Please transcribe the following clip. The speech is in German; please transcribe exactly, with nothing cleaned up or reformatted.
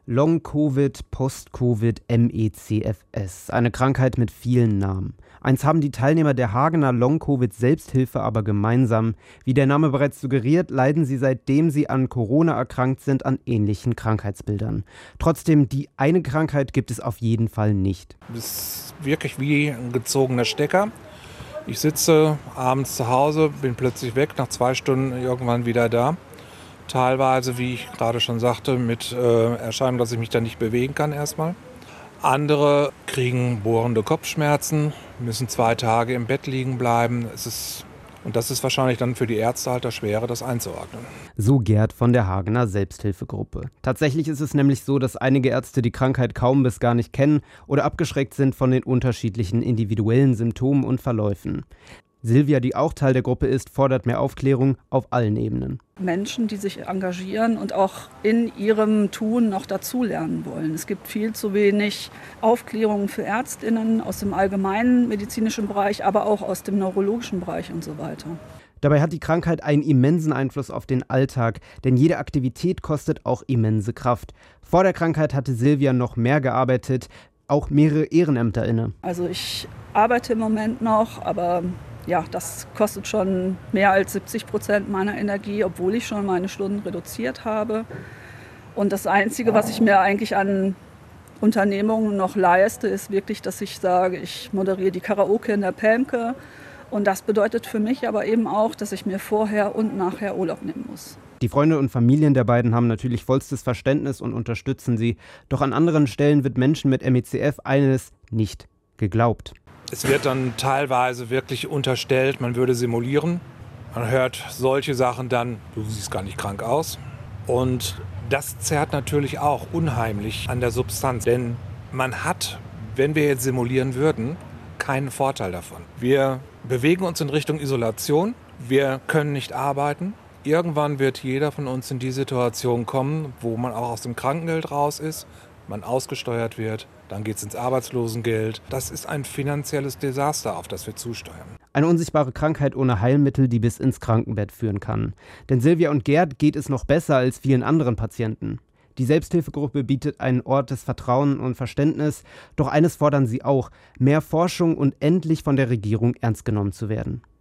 Long-Covid, Post-Covid, M E C F S. Eine Krankheit mit vielen Namen. Eins haben die Teilnehmer der Hagener Long-Covid-Selbsthilfe aber gemeinsam. Wie der Name bereits suggeriert, leiden sie, seitdem sie an Corona erkrankt sind, an ähnlichen Krankheitsbildern. Trotzdem, die eine Krankheit gibt es auf jeden Fall nicht. Das ist wirklich wie ein gezogener Stecker. Ich sitze abends zu Hause, bin plötzlich weg, nach zwei Stunden irgendwann wieder da. Teilweise, wie ich gerade schon sagte, mit äh, Erscheinung, dass ich mich da nicht bewegen kann erstmal. Andere kriegen bohrende Kopfschmerzen, müssen zwei Tage im Bett liegen bleiben. Es ist, und das ist wahrscheinlich dann für die Ärzte halt das Schwere, das einzuordnen. So Gerd von der Hagener Selbsthilfegruppe. Tatsächlich ist es nämlich so, dass einige Ärzte die Krankheit kaum bis gar nicht kennen oder abgeschreckt sind von den unterschiedlichen individuellen Symptomen und Verläufen. Silvia, die auch Teil der Gruppe ist, fordert mehr Aufklärung auf allen Ebenen. Menschen, die sich engagieren und auch in ihrem Tun noch dazulernen wollen. Es gibt viel zu wenig Aufklärung für ÄrztInnen aus dem allgemeinen medizinischen Bereich, aber auch aus dem neurologischen Bereich und so weiter. Dabei hat die Krankheit einen immensen Einfluss auf den Alltag, denn jede Aktivität kostet auch immense Kraft. Vor der Krankheit hatte Silvia noch mehr gearbeitet, auch mehrere Ehrenämter inne. Also ich arbeite im Moment noch, aber ja, das kostet schon mehr als siebzig Prozent meiner Energie, obwohl ich schon meine Stunden reduziert habe. Und das Einzige, was ich mir eigentlich an Unternehmungen noch leiste, ist wirklich, dass ich sage, ich moderiere die Karaoke in der Pelmke. Und das bedeutet für mich aber eben auch, dass ich mir vorher und nachher Urlaub nehmen muss. Die Freunde und Familien der beiden haben natürlich vollstes Verständnis und unterstützen sie. Doch an anderen Stellen wird Menschen mit M E C F eines nicht geglaubt. Es wird dann teilweise wirklich unterstellt, man würde simulieren. Man hört solche Sachen dann, du siehst gar nicht krank aus. Und das zerrt natürlich auch unheimlich an der Substanz. Denn man hat, wenn wir jetzt simulieren würden, keinen Vorteil davon. Wir bewegen uns in Richtung Isolation, wir können nicht arbeiten. Irgendwann wird jeder von uns in die Situation kommen, wo man auch aus dem Krankengeld raus ist, man ausgesteuert wird, dann geht es ins Arbeitslosengeld. Das ist ein finanzielles Desaster, auf das wir zusteuern. Eine unsichtbare Krankheit ohne Heilmittel, die bis ins Krankenbett führen kann. Denn Silvia und Gerd geht es noch besser als vielen anderen Patienten. Die Selbsthilfegruppe bietet einen Ort des Vertrauens und Verständnisses, doch eines fordern sie auch: mehr Forschung und endlich von der Regierung ernst genommen zu werden.